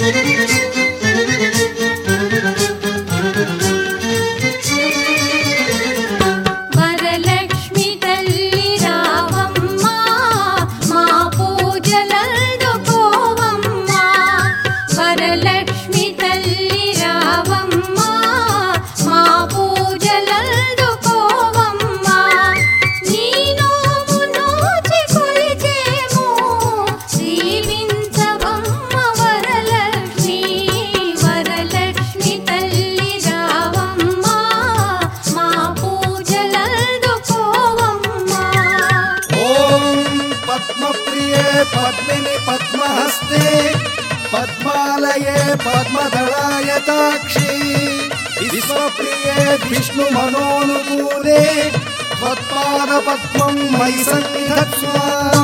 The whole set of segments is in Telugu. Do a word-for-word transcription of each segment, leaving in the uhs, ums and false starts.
पद्मिनी पद्महस्ते पद्मालये पद्मदलायताक्षी विश्वप्रिये विष्णुमनोनुकूले त्वत्पादपद्मं मयि सन्निधत्स्व।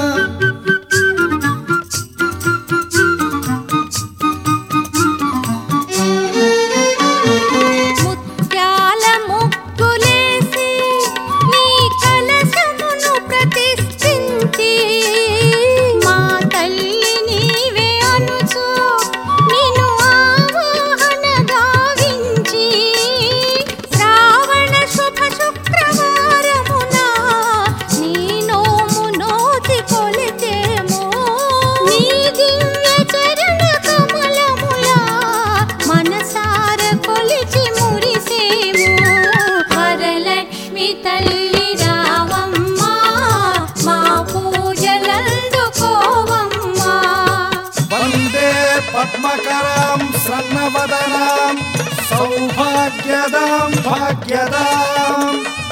पद्मकरां स्वर्णवदनां सौभाग्यदां भाग्यदां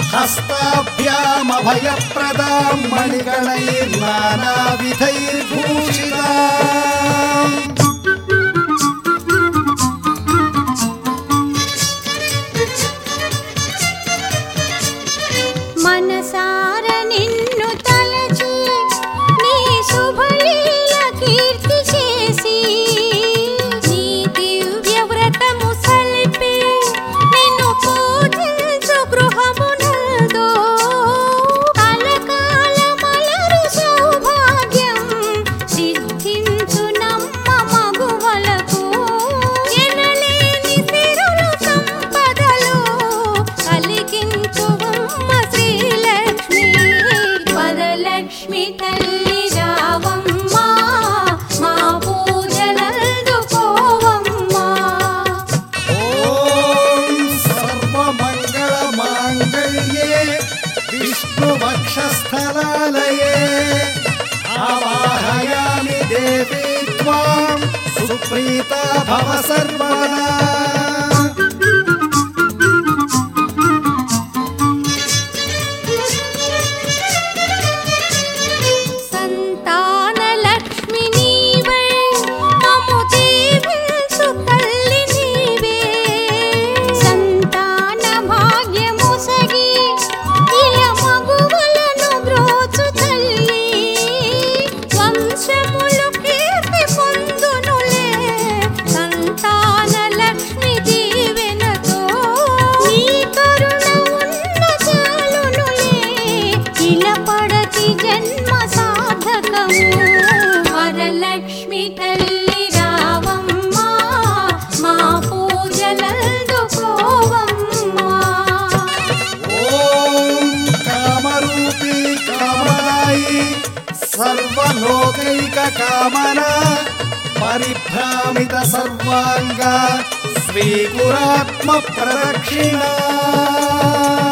हस्ताभ्यामभयप्रदां मणिगणैर्नानाविधैर्भूषिताम्। मनसार निन्नु तलची नी शुभलील कीर्ति చేసి నీ దివ్య వ్రతము సల్పి నిన్ను పూజించు గృహమునందు కలకాల మలరు సౌభాగ్యం సిద్ధించు నమ్మ మగువలకు ఎనలేని సిరులు సంపదలు కలిగించు లక్ష్మి తల్లి రావమ్మ మా పూజలందుకోవమ్మ। ఓం సర్వమంగళ మాంగళ్యే విష్ణువక్షస్థలాలయే ఆవాహయామి దేవీ త్వాం సుప్రీతా భవ సర్వదా। వరలక్ష్మి తల్లి రావమ్మ మా పూజలందుకోవమ్మ। ఓం కామరూపీ కామదాయి సర్వలోకైక కామన పరిభ్రామిత సర్వాంగ స్వీకురాత్మ ప్రదక్షిణ।